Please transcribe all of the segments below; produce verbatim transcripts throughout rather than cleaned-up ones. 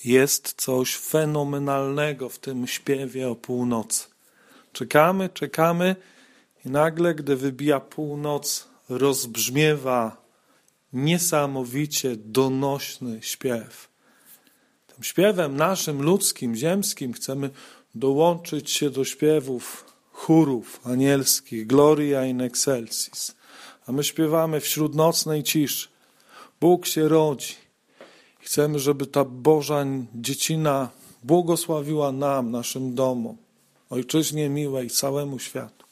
Jest coś fenomenalnego w tym śpiewie o północy. Czekamy, czekamy i nagle, gdy wybija północ, rozbrzmiewa niesamowicie donośny śpiew. Tym śpiewem naszym ludzkim, ziemskim chcemy dołączyć się do śpiewów chórów anielskich, Gloria in excelsis. A my śpiewamy wśród nocnej ciszy. Bóg się rodzi. Chcemy, żeby ta Boża dziecina błogosławiła nam, naszym domom, Ojczyźnie miłej, całemu światu.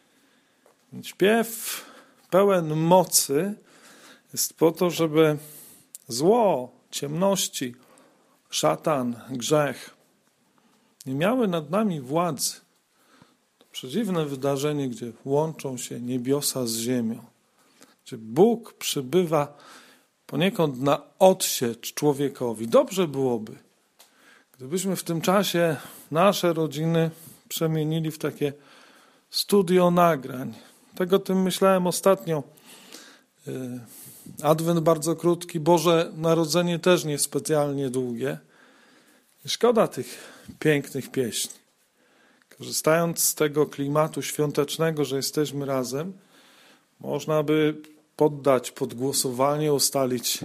Śpiew pełen mocy jest po to, żeby zło, ciemności, szatan, grzech nie miały nad nami władzy. To przedziwne wydarzenie, gdzie łączą się niebiosa z ziemią, gdzie Bóg przybywa poniekąd na odsiecz człowiekowi. Dobrze byłoby, gdybyśmy w tym czasie nasze rodziny przemienili w takie studio nagrań. Tego tym myślałem ostatnio. Adwent bardzo krótki, Boże Narodzenie też niespecjalnie długie. Szkoda tych pięknych pieśni. Korzystając z tego klimatu świątecznego, że jesteśmy razem, można by poddać pod głosowanie, ustalić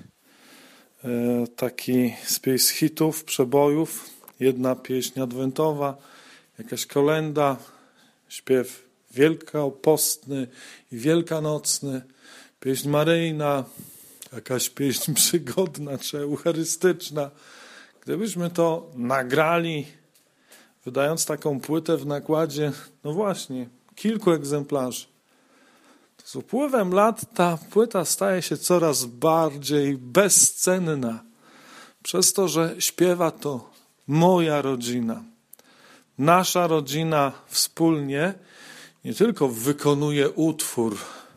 taki spis hitów, przebojów, jedna pieśń adwentowa, jakaś kolenda, śpiew wielkopostny i wielkanocny, pieśń maryjna, jakaś pieśń przygodna czy eucharystyczna. Gdybyśmy to nagrali, wydając taką płytę w nakładzie, no właśnie, kilku egzemplarzy, to z upływem lat ta płyta staje się coraz bardziej bezcenna, przez to, że śpiewa to moja rodzina. Nasza rodzina wspólnie nie tylko wykonuje utwór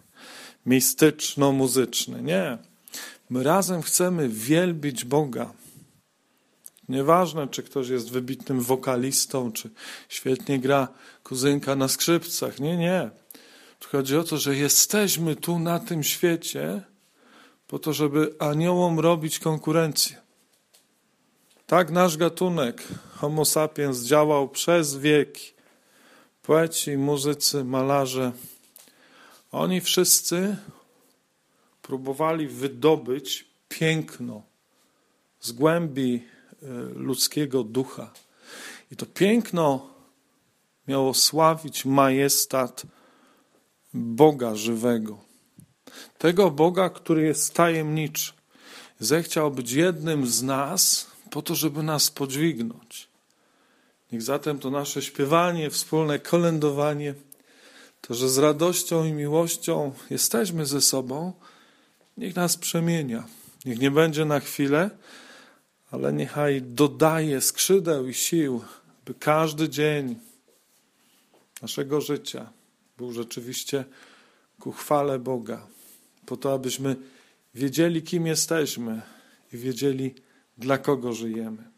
mistyczno-muzyczny, nie. My razem chcemy wielbić Boga. Nieważne, czy ktoś jest wybitnym wokalistą, czy świetnie gra kuzynka na skrzypcach. Nie, nie. Tu chodzi o to, że jesteśmy tu na tym świecie po to, żeby aniołom robić konkurencję. Tak nasz gatunek Homo sapiens działał przez wieki. Poeci, muzycy, malarze, oni wszyscy próbowali wydobyć piękno z głębi ludzkiego ducha. I to piękno miało sławić majestat Boga żywego. Tego Boga, który jest tajemniczy. Zechciał być jednym z nas po to, żeby nas podźwignąć. Niech zatem to nasze śpiewanie, wspólne kolędowanie, to, że z radością i miłością jesteśmy ze sobą, niech nas przemienia. Niech nie będzie na chwilę, ale niechaj dodaje skrzydeł i sił, by każdy dzień naszego życia był rzeczywiście ku chwale Boga. Po to, abyśmy wiedzieli, kim jesteśmy i wiedzieli, dla kogo żyjemy.